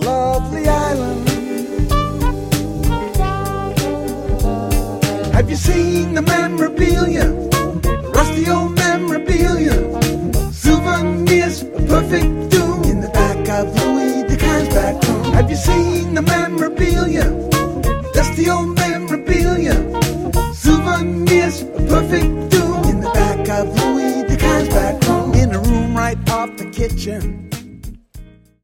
lovely island. Have you seen the memorabilia? Rusty old memorabilia. Souvenirs of perfect doom in the back of Louis DeCan's back room. Have you seen the memorabilia? Dusty old memorabilia. Souvenirs of perfect doom in the back of Louis DeCan's back room. In a room right off the kitchen,